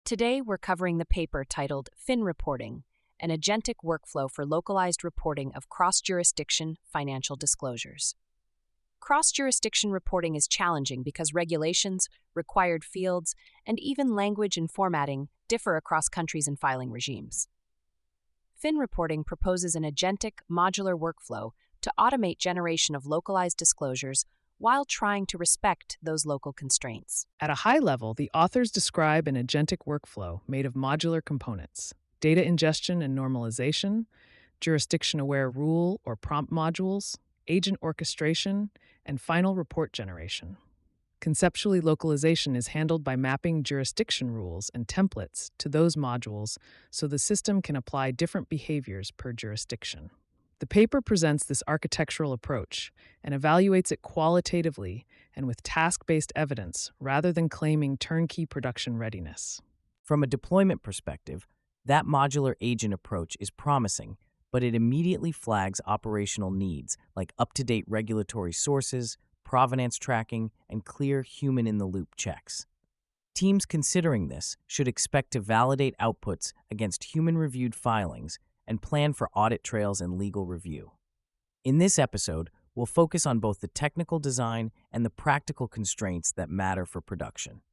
Today, we're covering the paper titled Fin Reporting, an agentic workflow for localized reporting of cross-jurisdiction financial disclosures. Cross-jurisdiction reporting is challenging because regulations, required fields, and even language and formatting differ across countries and filing regimes. Fin Reporting proposes an agentic, modular workflow to automate generation of localized disclosures while trying to respect those local constraints. At a high level, the authors describe an agentic workflow made of modular components: data ingestion and normalization, jurisdiction-aware rule or prompt modules, agent orchestration, and final report generation. Conceptually, localization is handled by mapping jurisdiction rules and templates to those modules so the system can apply different behaviors per jurisdiction. The paper presents this architectural approach and evaluates it qualitatively and with task-based evidence rather than claiming turnkey production readiness. From a deployment perspective, that modular agent approach is promising, but it immediately flags operational needs like up-to-date regulatory sources, provenance tracking, and clear human-in-the-loop checks. Teams considering this should expect to validate outputs against human-reviewed filings and plan for audit trails and legal review. In this episode, we'll focus on both the technical design and the practical constraints that matter for production.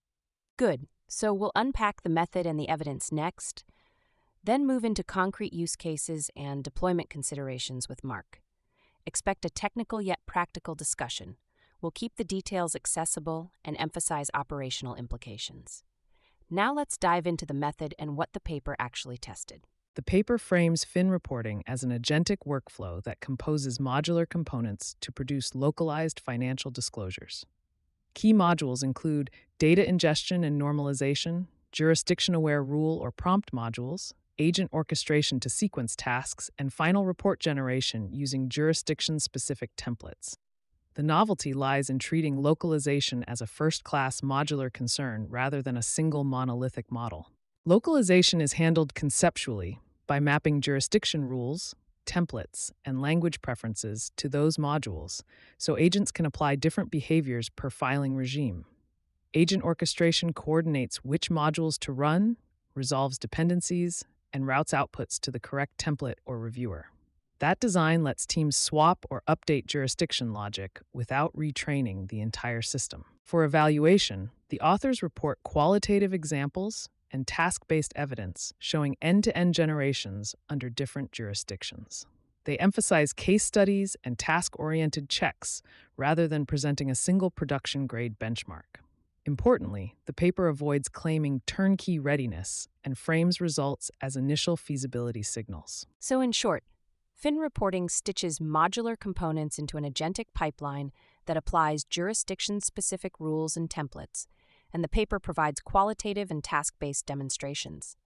Good, so we'll unpack the method and the evidence next, then move into concrete use cases and deployment considerations with Mark. Expect a technical yet practical discussion. We'll keep the details accessible and emphasize operational implications. Now let's dive into the method and what the paper actually tested. The paper frames Fin Reporting as an agentic workflow that composes modular components to produce localized financial disclosures. Key modules include data ingestion and normalization, jurisdiction-aware rule or prompt modules, agent orchestration to sequence tasks, and final report generation using jurisdiction-specific templates. The novelty lies in treating localization as a first-class modular concern rather than a single monolithic model. Localization is handled conceptually by mapping jurisdiction rules, templates, and language preferences to those modules, so agents can apply different behaviors per filing regime. Agent orchestration coordinates which modules to run, resolves dependencies, and routes outputs to the correct template or reviewer. That design lets teams swap or update jurisdiction logic without retraining the entire system. For evaluation, the authors report qualitative examples and task-based evidence showing end-to-end generations under different jurisdictions. They emphasize case studies and task-oriented checks rather than presenting a single production-grade benchmark. Importantly, the paper avoids claiming turnkey readiness and frames results as initial feasibility signals. So in short, Fin Reporting stitches modular components into an agentic pipeline that applies jurisdiction-specific rules and templates, and the paper provides qualitative and task-based demonstrations.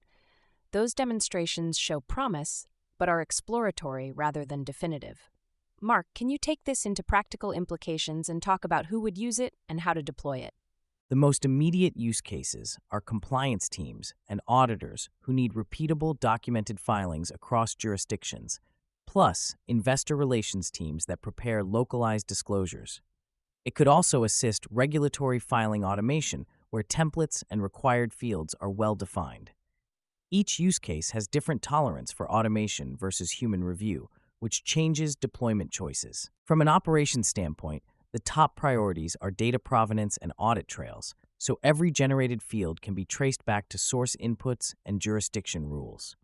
Those demonstrations show promise, but are exploratory rather than definitive. Mark, can you take this into practical implications and talk about who would use it and how to deploy it? The most immediate use cases are compliance teams and auditors who need repeatable documented filings across jurisdictions, plus investor relations teams that prepare localized disclosures. It could also assist regulatory filing automation where templates and required fields are well defined. Each use case has different tolerance for automation versus human review, which changes deployment choices. From an operations standpoint, the top priorities are data provenance and audit trails, so every generated field can be traced back to source inputs and jurisdiction rules.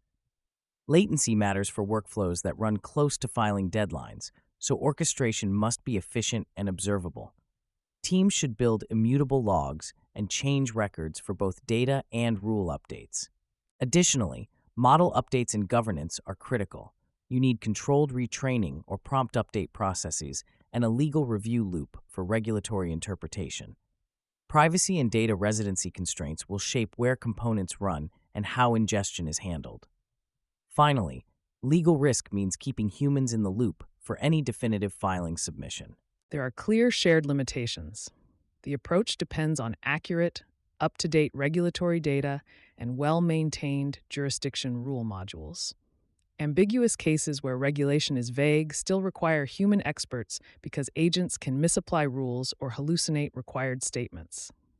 Latency matters for workflows that run close to filing deadlines, so orchestration must be efficient and observable. Teams should build immutable logs and change records for both data and rule updates. Additionally, model updates and governance are critical. You need controlled retraining or prompt update processes and a legal review loop for regulatory interpretation. Privacy and data residency constraints will shape where components run and how ingestion is handled. Finally, legal risk means keeping humans in the loop for any definitive filing submission. There are clear shared limitations. The approach depends on accurate, up-to-date regulatory data and well-maintained jurisdiction rule modules. Ambiguous cases where regulation is vague still require human experts because agents can misapply rules or hallucinate required statements.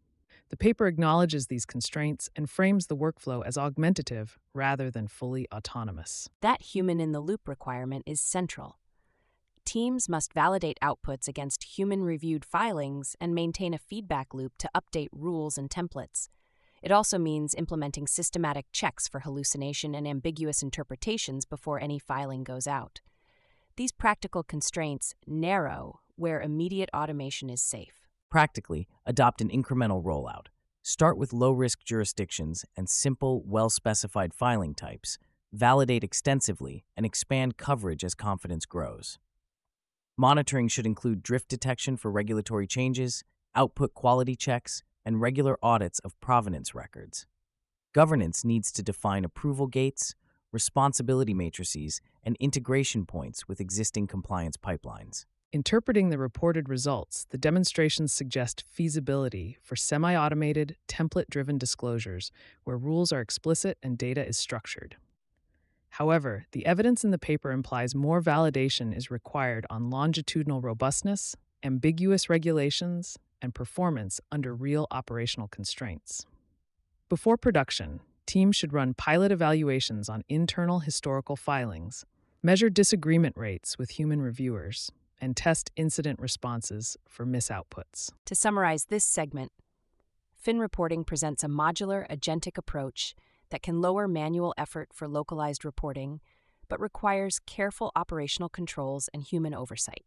The paper acknowledges these constraints and frames the workflow as augmentative rather than fully autonomous. That human-in-the-loop requirement is central. Teams must validate outputs against human-reviewed filings and maintain a feedback loop to update rules and templates. It also means implementing systematic checks for hallucination and ambiguous interpretations before any filing goes out. These practical constraints narrow where immediate automation is safe. Practically, adopt an incremental rollout. Start with low-risk jurisdictions and simple, well-specified filing types. Validate extensively and expand coverage as confidence grows. Monitoring should include drift detection for regulatory changes, output quality checks, and regular audits of provenance records. Governance needs to define approval gates, responsibility matrices, and integration points with existing compliance pipelines. Interpreting the reported results, the demonstrations suggest feasibility for semi-automated, template-driven disclosures where rules are explicit and data is structured. However, the evidence in the paper implies more validation is required on longitudinal robustness, ambiguous regulations, and performance under real operational constraints. Before production, teams should run pilot evaluations on internal historical filings, measure disagreement rates with human reviewers, and test incident responses for misoutputs. To summarize this segment, FinReporting presents a modular, agentic approach that can lower manual effort for localized reporting, but requires careful operational controls and human oversight.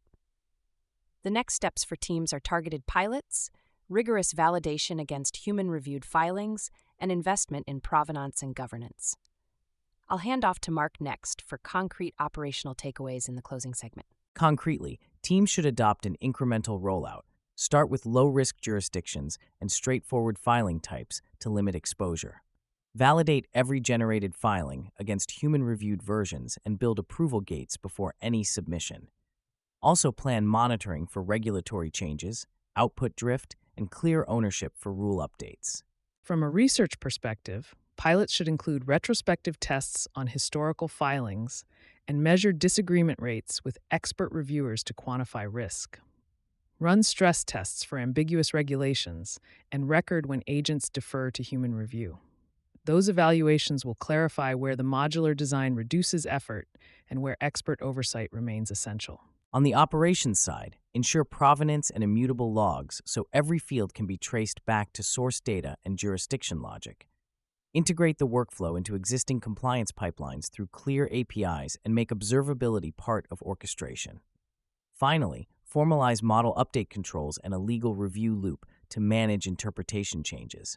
The next steps for teams are targeted pilots, rigorous validation against human-reviewed filings, and investment in provenance and governance. I'll hand off to Mark next for concrete operational takeaways in the closing segment. Concretely, teams should adopt an incremental rollout. Start with low-risk jurisdictions and straightforward filing types to limit exposure. Validate every generated filing against human-reviewed versions and build approval gates before any submission. Also plan monitoring for regulatory changes, output drift, and clear ownership for rule updates. From a research perspective, pilots should include retrospective tests on historical filings and measure disagreement rates with expert reviewers to quantify risk. Run stress tests for ambiguous regulations and record when agents defer to human review. Those evaluations will clarify where the modular design reduces effort and where expert oversight remains essential. On the operations side, ensure provenance and immutable logs so every field can be traced back to source data and jurisdiction logic. Integrate the workflow into existing compliance pipelines through clear APIs and make observability part of orchestration. Finally, formalize model update controls and a legal review loop to manage interpretation changes.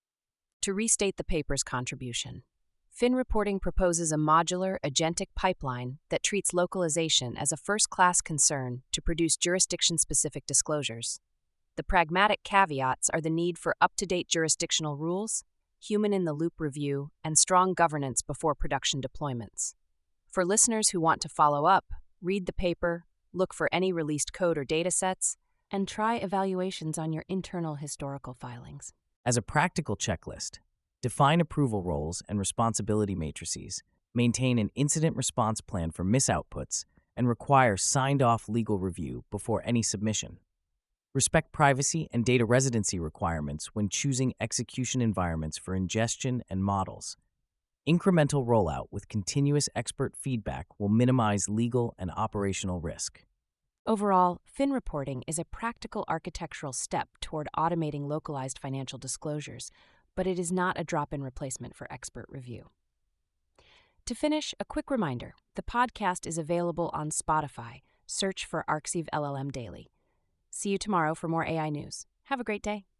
To restate the paper's contribution, FinReporting proposes a modular, agentic pipeline that treats localization as a first-class concern to produce jurisdiction-specific disclosures. The pragmatic caveats are the need for up-to-date jurisdictional rules, human-in-the-loop review, and strong governance before production deployments. For listeners who want to follow up, read the paper, look for any released code or datasets, and try evaluations on your internal historical filings. As a practical checklist, define approval roles and responsibility matrices, maintain an incident response plan for misoutputs, and require signed-off legal review before any submission. Respect privacy and data residency requirements when choosing execution environments for ingestion and models. Incremental rollout with continuous expert feedback will minimize legal and operational risk. Overall, FinReporting is a practical architectural step toward automating localized financial disclosures, but it is not a drop-in replacement for expert review. To finish, a quick reminder, the podcast is available on Spotify. Search for Arxiv LLM Daily. See you tomorrow for more AI news. Have a great day.